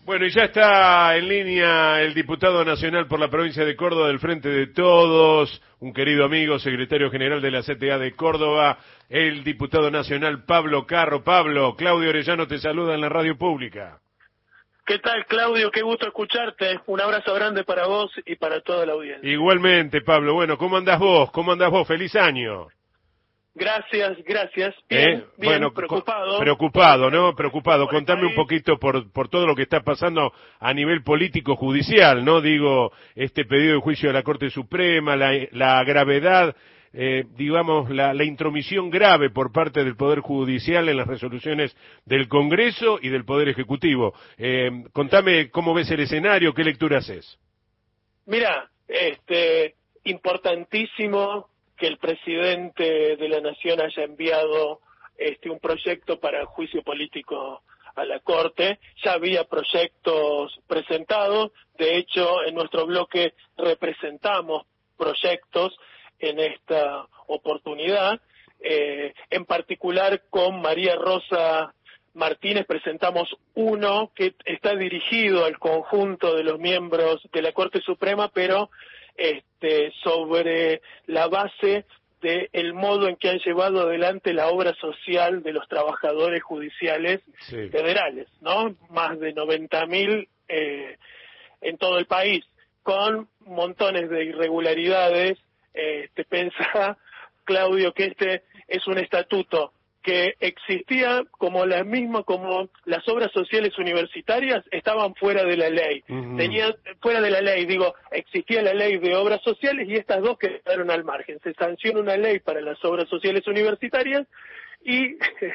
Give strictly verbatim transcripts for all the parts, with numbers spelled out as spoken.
Bueno, y ya está en línea el diputado nacional por la provincia de Córdoba del Frente de Todos, un querido amigo, secretario general de la C T A de Córdoba, el diputado nacional Pablo Carro. Pablo, Claudio Orellano te saluda en la radio pública. ¿Qué tal, Claudio? Qué gusto escucharte. Un abrazo grande para vos y para toda la audiencia. Igualmente, Pablo. Bueno, ¿cómo andás vos? ¿Cómo andás vos? ¡Feliz año! Gracias, gracias. Bien, ¿Eh? bien, bueno, preocupado. Preocupado, ¿no? Preocupado. Por Contame un poquito por, por todo lo que está pasando a nivel político-judicial, ¿no? Digo, este pedido de juicio de la Corte Suprema, la, la gravedad, eh, digamos, la, la intromisión grave por parte del Poder Judicial en las resoluciones del Congreso y del Poder Ejecutivo. Eh, contame cómo ves el escenario, qué lectura haces. Mira, este, importantísimo que el presidente de la Nación haya enviado este un proyecto para juicio político a la Corte. Ya había proyectos presentados, de hecho en nuestro bloque representamos proyectos en esta oportunidad, eh, en particular con María Rosa Martínez presentamos uno que está dirigido al conjunto de los miembros de la Corte Suprema, pero este, sobre la base del modo en que han llevado adelante la obra social de los trabajadores judiciales sí. federales, ¿no? Más de noventa mil eh, en todo el país, con montones de irregularidades. Eh, te pensá, Claudio, que este es un estatuto que existía como la misma, como las obras sociales universitarias estaban fuera de la ley. Uh-huh. Tenían, fuera de la ley, digo, existía la ley de obras sociales y estas dos quedaron al margen. Se sanciona una ley para las obras sociales universitarias y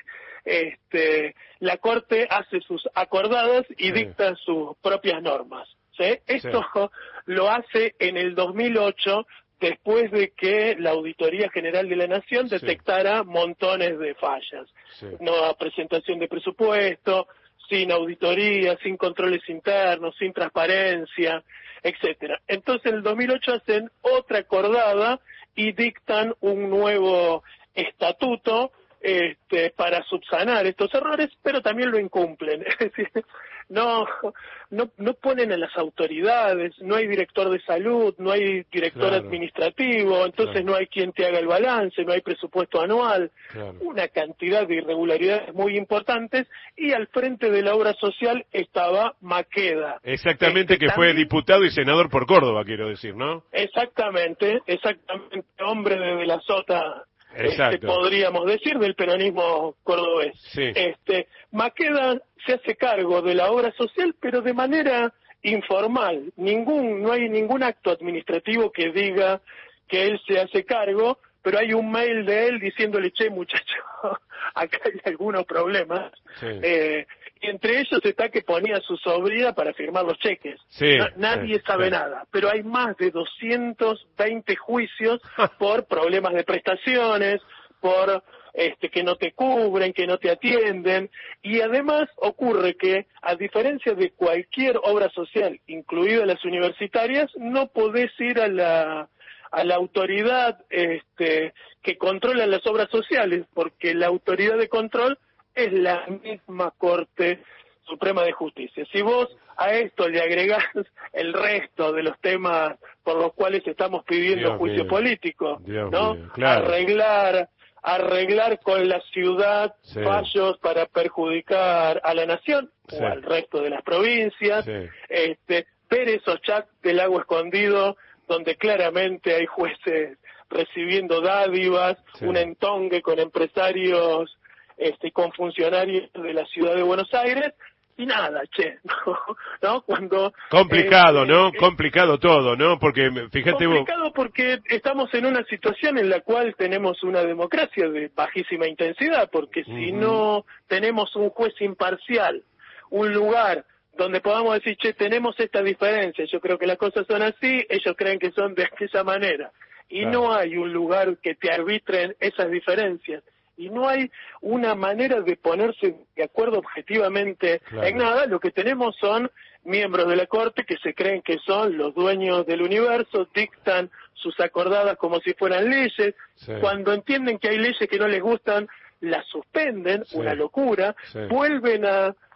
este, la Corte hace sus acordadas y sí. dicta sus propias normas. ¿sí? Esto sí. lo hace en el dos mil ocho, después de que la Auditoría General de la Nación detectara sí. montones de fallas. Sí. No presentación de presupuesto, sin auditoría, sin controles internos, sin transparencia, etcétera. Entonces en el dos mil ocho hacen otra acordada y dictan un nuevo estatuto este, para subsanar estos errores, pero también lo incumplen. Es decir, no, no, no ponen a las autoridades, no hay director de salud, no hay director claro. administrativo, entonces claro. no hay quien te haga el balance, no hay presupuesto anual, claro. una cantidad de irregularidades muy importantes, y al frente de la obra social estaba Maqueda. Exactamente, este, que también, fue diputado y senador por Córdoba, quiero decir, ¿no? Exactamente, exactamente, hombre de, de la sota. Este, podríamos decir, del peronismo cordobés. Sí. Este, Maqueda se hace cargo de la obra social, pero de manera informal. Ningún, no hay ningún acto administrativo que diga que él se hace cargo, pero hay un mail de él diciéndole, che, muchacho, acá hay algunos problemas. Sí. Eh, y entre ellos está que ponía a su sobrina para firmar los cheques. Sí, no, nadie sí, sabe sí. nada, pero hay más de doscientos veinte juicios por problemas de prestaciones, por este que no te cubren, que no te atienden, y además ocurre que, a diferencia de cualquier obra social, incluidas las universitarias, no podés ir a la a la autoridad este que controla las obras sociales, porque la autoridad de control es la misma Corte Suprema de Justicia. Si vos a esto le agregás el resto de los temas por los cuales estamos pidiendo Dios juicio mío. político, Dios ¿no? Mío. Claro. Arreglar, arreglar con la ciudad sí. fallos para perjudicar a la nación sí. o al resto de las provincias, sí. este, ver esos chats del Lago Escondido donde claramente hay jueces recibiendo dádivas, sí. un entongue con empresarios este con funcionarios de la ciudad de Buenos Aires, y nada, che, ¿no? ¿no? Cuando... Complicado, eh, ¿no? Eh, complicado todo, ¿no? Porque, fíjate complicado vos... porque estamos en una situación en la cual tenemos una democracia de bajísima intensidad, porque uh-huh. si no tenemos un juez imparcial, un lugar donde podamos decir, che, tenemos esta diferencia, yo creo que las cosas son así, ellos creen que son de aquella manera, y claro. no hay un lugar que te arbitren esas diferencias, y no hay una manera de ponerse de acuerdo objetivamente claro. en nada. Lo que tenemos son miembros de la Corte que se creen que son los dueños del universo, dictan sus acordadas como si fueran leyes, sí. cuando entienden que hay leyes que no les gustan, las suspenden, sí. una locura, sí. vuelven a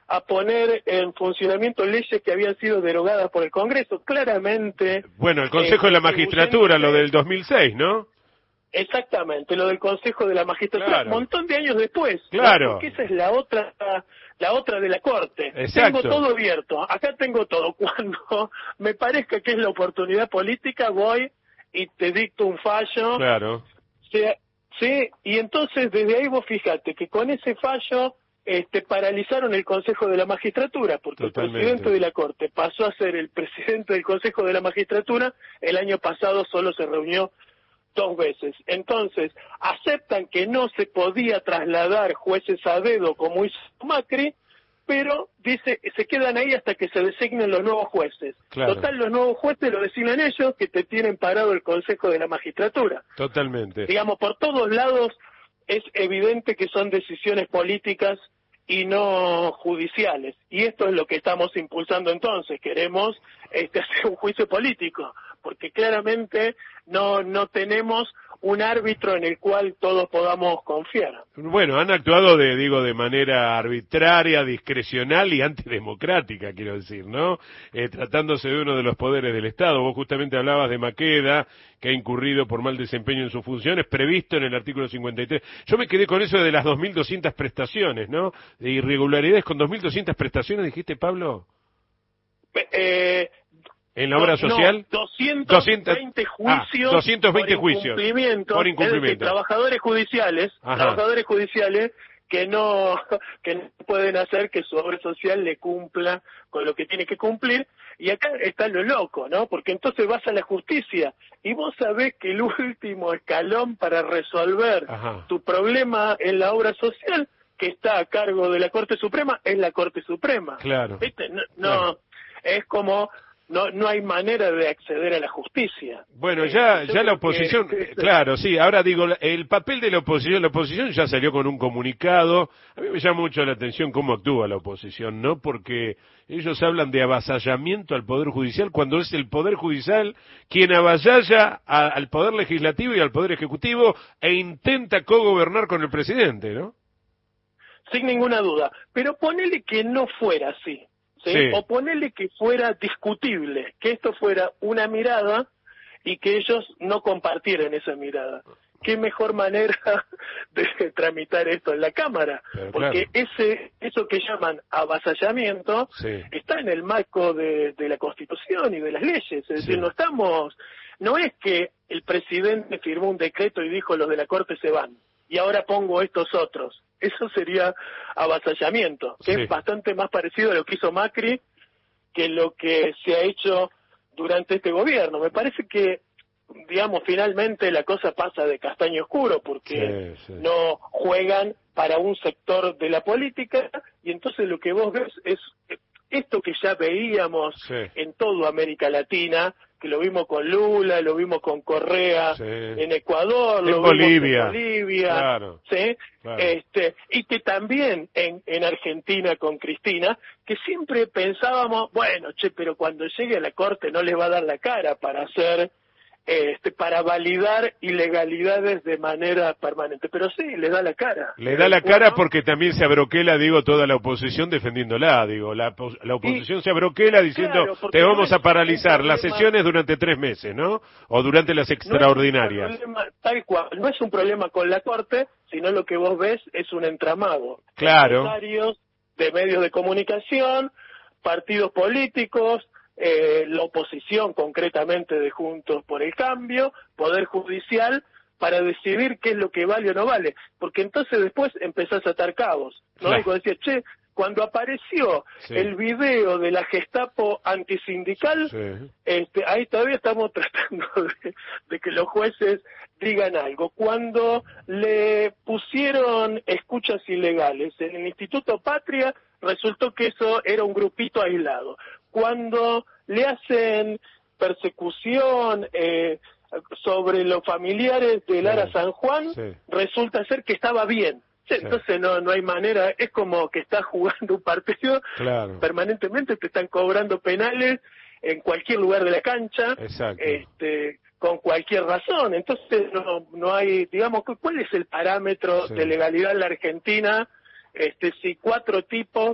a poner en funcionamiento leyes que habían sido derogadas por el Congreso. Claramente... Bueno, el Consejo eh, de la Magistratura, lo del dos mil seis, ¿no? Exactamente, lo del Consejo de la Magistratura, claro. un montón de años después. Claro. ¿No? Porque esa es la otra la otra de la Corte. Exacto. Tengo todo abierto, acá tengo todo. Cuando me parezca que es la oportunidad política, voy y te dicto un fallo. Claro. Sí, sí, y entonces desde ahí vos fíjate que con ese fallo este, paralizaron el Consejo de la Magistratura, porque Totalmente. El presidente de la Corte pasó a ser el presidente del Consejo de la Magistratura, el año pasado solo se reunió dos veces. Entonces, aceptan que no se podía trasladar jueces a dedo como hizo Macri, pero dice se quedan ahí hasta que se designen los nuevos jueces. Claro. Total, los nuevos jueces lo designan ellos, que te tienen parado el Consejo de la Magistratura. Totalmente. Digamos, por todos lados es evidente que son decisiones políticas y no judiciales. Y esto es lo que estamos impulsando entonces. Queremos este, hacer un juicio político, porque claramente no no tenemos un árbitro en el cual todos podamos confiar. Bueno, han actuado de digo de manera arbitraria, discrecional y antidemocrática, quiero decir, ¿no? Eh, tratándose de uno de los poderes del Estado. Vos justamente hablabas de Maqueda, que ha incurrido por mal desempeño en sus funciones, previsto en el artículo cincuenta y tres. Yo me quedé con eso de las dos mil doscientas prestaciones, ¿no? De irregularidades con dos mil doscientas prestaciones, dijiste, Pablo. Eh... ¿En la obra social? No, doscientos veinte juicios, ah, doscientos veinte por juicios incumplimiento, por incumplimiento. Es decir, trabajadores judiciales, Ajá. trabajadores judiciales que no que no pueden hacer que su obra social le cumpla con lo que tiene que cumplir, y acá está lo loco, ¿no? Porque entonces vas a la justicia y vos sabés que el último escalón para resolver Ajá. tu problema en la obra social, que está a cargo de la Corte Suprema, es la Corte Suprema. Claro. ¿Viste? No, no claro. es como No, no hay manera de acceder a la justicia. Bueno, ya, ya la oposición, que... claro, sí, ahora digo, el papel de la oposición, la oposición ya salió con un comunicado. A mí me llama mucho la atención cómo actúa la oposición, ¿no? Porque ellos hablan de avasallamiento al Poder Judicial cuando es el Poder Judicial quien avasalla a, al Poder Legislativo y al Poder Ejecutivo e intenta cogobernar con el presidente, ¿no? Sin ninguna duda. Pero ponele que no fuera así. ¿Sí? Sí. O ponerle que fuera discutible, que esto fuera una mirada y que ellos no compartieran esa mirada. ¿Qué mejor manera de tramitar esto en la Cámara? Pero Porque claro. ese eso que llaman avasallamiento sí. está en el marco de, de la Constitución y de las leyes. Es decir, sí. no estamos, no es que el presidente firmó un decreto y dijo los de la Corte se van y ahora pongo estos otros. Eso sería avasallamiento, que sí. es bastante más parecido a lo que hizo Macri que lo que se ha hecho durante este gobierno. Me parece que, digamos, finalmente la cosa pasa de castaño oscuro, porque sí, sí. no juegan para un sector de la política, y entonces lo que vos ves es esto que ya veíamos sí. en toda América Latina, que lo vimos con Lula, lo vimos con Correa sí. en Ecuador, en lo Bolivia. vimos en Bolivia, claro. ¿sí? Claro. Este, y que también en, en Argentina con Cristina, que siempre pensábamos, bueno, che, pero cuando llegue a la Corte no les va a dar la cara para hacer, este, para validar ilegalidades de manera permanente, pero sí, le da la cara. Le da la cara porque también se abroquela, digo, toda la oposición defendiéndola, digo, la, la oposición y, se abroquela diciendo, claro, te vamos no a paralizar las sesiones durante tres meses, ¿no? O durante las extraordinarias. No es un problema, tal cual, no es un problema con la Corte, sino lo que vos ves es un entramado. Claro. Empresarios de medios de comunicación, partidos políticos, Eh, la oposición concretamente de Juntos por el Cambio, Poder Judicial, para decidir qué es lo que vale o no vale, porque entonces después empezás a atar cabos, ¿no? Claro. Y cuando decía, che, cuando apareció sí. el video de la Gestapo antisindical, sí. este, ahí todavía estamos tratando de, de que los jueces digan algo. Cuando le pusieron escuchas ilegales en el Instituto Patria, resultó que eso era un grupito aislado. Cuando le hacen persecución eh, sobre los familiares de Lara sí, San Juan, sí. resulta ser que estaba bien. Sí. Entonces no no hay manera, es como que estás jugando un partido, claro. permanentemente te están cobrando penales en cualquier lugar de la cancha, este, con cualquier razón. Entonces no no hay, digamos, ¿cuál es el parámetro sí. de legalidad en la Argentina? Este, si cuatro tipos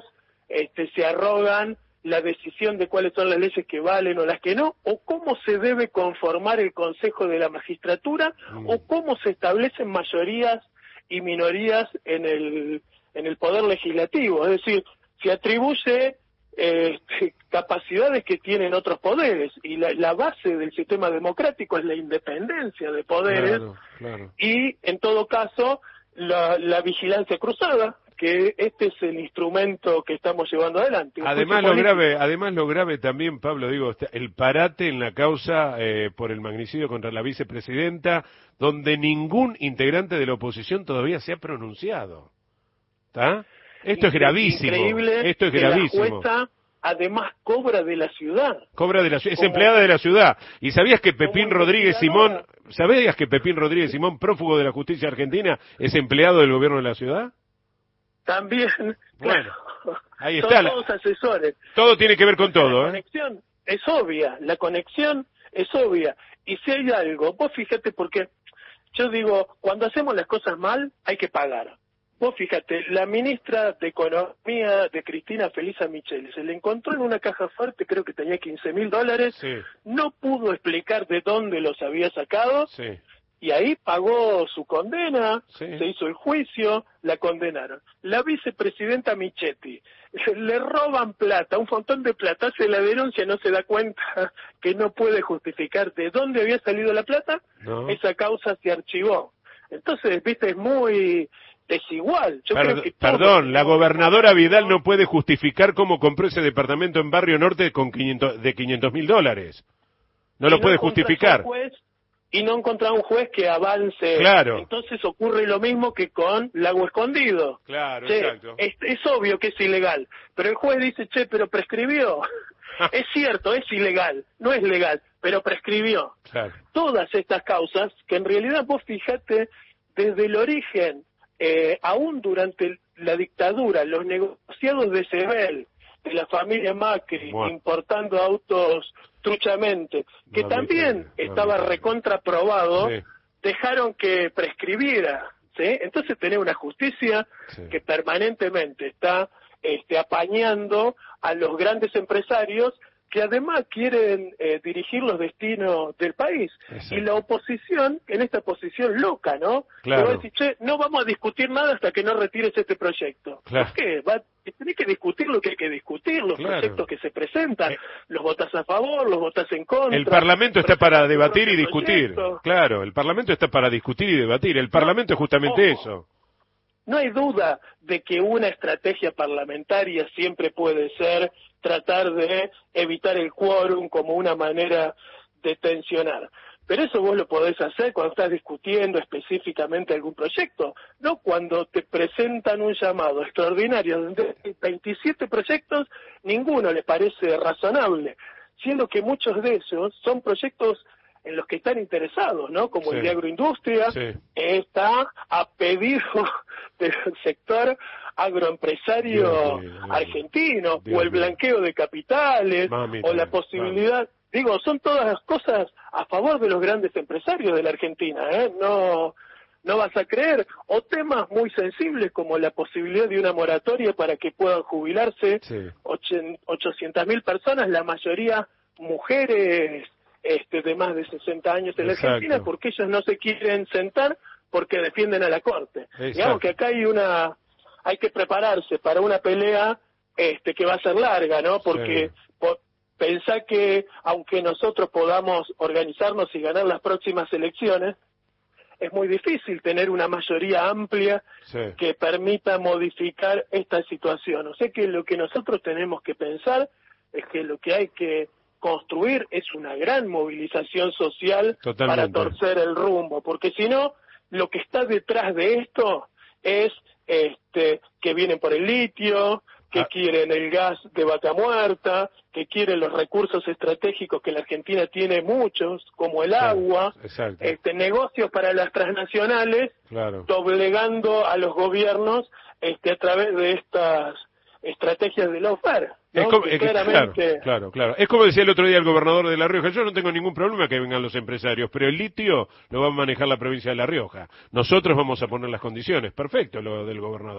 este, se arrogan la decisión de cuáles son las leyes que valen o las que no, o cómo se debe conformar el Consejo de la Magistratura, mm. o cómo se establecen mayorías y minorías en el, en el Poder Legislativo. Es decir, se atribuye eh, capacidades que tienen otros poderes, y la, la base del sistema democrático es la independencia de poderes, claro, claro. Y en todo caso la, la vigilancia cruzada, que este es el instrumento que estamos llevando adelante. Además lo grave, además lo grave también, Pablo, digo, el parate en la causa eh, por el magnicidio contra la vicepresidenta, donde ningún integrante de la oposición todavía se ha pronunciado. ¿Está? Esto es gravísimo. Increíble. Esto es gravísimo. La jueza además cobra de la ciudad. Cobra de la ciudad, es como, empleada de la ciudad. ¿Y sabías que Pepín Rodríguez Simón, sabías que Pepín Rodríguez Simón, prófugo de la justicia argentina, es empleado del gobierno de la ciudad? También, bueno, claro, ahí son está. todos asesores. Todo tiene que ver con todo, La conexión es obvia, la conexión es obvia. Y si hay algo, vos fíjate, porque yo digo, cuando hacemos las cosas mal, hay que pagar. Vos fíjate, la ministra de Economía de Cristina Felisa Micheli se le encontró en una caja fuerte, creo que tenía quince mil dólares, sí. No pudo explicar de dónde los había sacado, sí. Y ahí pagó su condena, sí. Se hizo el juicio, la condenaron. La vicepresidenta Michetti, le roban plata, un montón de plata, hace la denuncia, no se da cuenta que no puede justificar de dónde había salido la plata, no. Esa causa se archivó. Entonces, viste, es muy desigual. Yo Per creo que perdón, la gobernadora Vidal no puede justificar cómo compró ese departamento en Barrio Norte con quinientos, de quinientos mil dólares. No lo no puede justificar. Juez, y no encontrar un juez que avance. Claro. Entonces ocurre lo mismo que con Lago Escondido. Claro, che, exacto. Es, es obvio que es ilegal, pero el juez dice, che, pero prescribió. Es cierto, es ilegal, no es legal, pero prescribió. Claro. Todas estas causas, que en realidad vos fijate, desde el origen, eh, aún durante la dictadura, los negociados de Sebel, de la familia Macri, bueno. Importando autos truchamente, que no, también no, estaba no, recontraprobado, sí. Dejaron que prescribiera, ¿sí? Entonces tenés una justicia sí. Que permanentemente está este, apañando a los grandes empresarios que además quieren eh, dirigir los destinos del país. Exacto. Y la oposición, en esta posición loca, ¿no? Claro. Que va a decir, che, no vamos a discutir nada hasta que no retires este proyecto. Claro. ¿Por qué? Va, tenés que discutir lo que hay que discutir, los claro. Proyectos que se presentan, eh. los votás a favor, los votás en contra. El Parlamento está para debatir y discutir. Proyecto. Claro, el Parlamento está para discutir y debatir. El Parlamento no, es justamente ojo. Eso. No hay duda de que una estrategia parlamentaria siempre puede ser tratar de evitar el quórum como una manera de tensionar. Pero eso vos lo podés hacer cuando estás discutiendo específicamente algún proyecto, no cuando te presentan un llamado extraordinario donde hay veintisiete proyectos, ninguno le parece razonable, siendo que muchos de ellos son proyectos en los que están interesados, ¿no? Como sí. El de agroindustria, sí. Está a pedido del sector agroempresario Dios, argentino, Dios, o el blanqueo de capitales, Mamita, o la posibilidad, mami. Digo, son todas las cosas a favor de los grandes empresarios de la Argentina, ¿eh? No, no vas a creer, o temas muy sensibles como la posibilidad de una moratoria para que puedan jubilarse sí. ochocientas mil personas, la mayoría mujeres, Este, de más de sesenta años en la Exacto. Argentina, porque ellos no se quieren sentar porque defienden a la Corte. Exacto. Digamos que acá hay una, hay que prepararse para una pelea este, que va a ser larga, ¿no? Porque sí. por, pensá que aunque nosotros podamos organizarnos y ganar las próximas elecciones, es muy difícil tener una mayoría amplia sí. Que permita modificar esta situación. O sea que lo que nosotros tenemos que pensar es que lo que hay que construir es una gran movilización social Totalmente. Para torcer el rumbo, porque si no, lo que está detrás de esto es este que vienen por el litio, que ah. quieren el gas de Vaca Muerta, que quieren los recursos estratégicos que la Argentina tiene muchos, como el agua, Exacto. este negocios para las transnacionales, claro. Doblegando a los gobiernos este a través de estas estrategias de lawfare. ¿No? Es como, es, claramente... Claro, claro, claro. Es como decía el otro día el gobernador de La Rioja, yo no tengo ningún problema que vengan los empresarios, pero el litio lo va a manejar la provincia de La Rioja. Nosotros vamos a poner las condiciones. Perfecto lo del gobernador.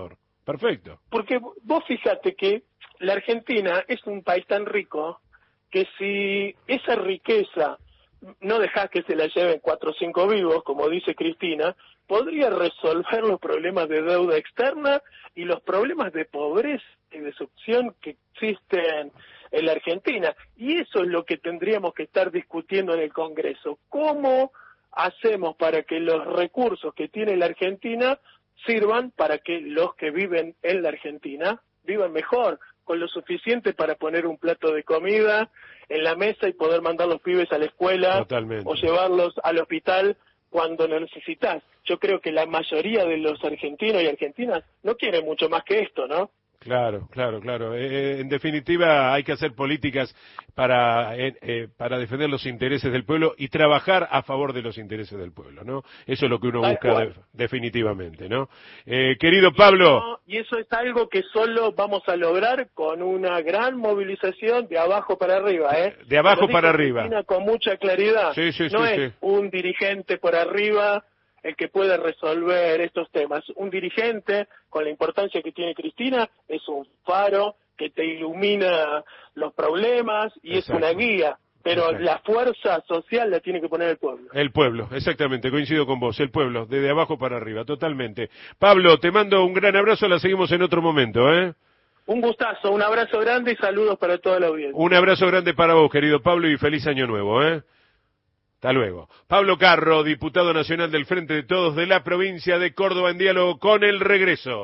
perfecto. Porque vos fíjate que la Argentina es un país tan rico que si esa riqueza no dejás que se la lleven cuatro o cinco vivos, como dice Cristina, podría resolver los problemas de deuda externa y los problemas de pobreza y de succión que existen en la Argentina. Y eso es lo que tendríamos que estar discutiendo en el Congreso. ¿Cómo hacemos para que los recursos que tiene la Argentina sirvan para que los que viven en la Argentina vivan mejor, con lo suficiente para poner un plato de comida en la mesa y poder mandar los pibes a la escuela? Totalmente. O llevarlos al hospital cuando lo necesitas? Yo creo que la mayoría de los argentinos y argentinas no quieren mucho más que esto, ¿no? Claro, claro, claro. Eh, en definitiva, hay que hacer políticas para eh, eh, para defender los intereses del pueblo y trabajar a favor de los intereses del pueblo, ¿no? Eso es lo que uno Tal busca cual. de, definitivamente, ¿no? Eh, querido Pablo. No, y eso es algo que solo vamos a lograr con una gran movilización de abajo para arriba, ¿eh? De abajo Lo para dijo arriba. Cristina con mucha claridad. Sí, sí, no sí, es sí. un dirigente por arriba el que puede resolver estos temas. Un dirigente, con la importancia que tiene Cristina, es un faro que te ilumina los problemas y Exacto. es una guía. Pero Exacto. la fuerza social la tiene que poner el pueblo. El pueblo, exactamente, coincido con vos, el pueblo, desde abajo para arriba, totalmente. Pablo, te mando un gran abrazo, la seguimos en otro momento, ¿eh? Un gustazo, un abrazo grande y saludos para toda la audiencia. Un abrazo grande para vos, querido Pablo, y feliz año nuevo, ¿eh? Hasta luego. Pablo Carro, diputado nacional del Frente de Todos de la provincia de Córdoba, en diálogo con El Regreso.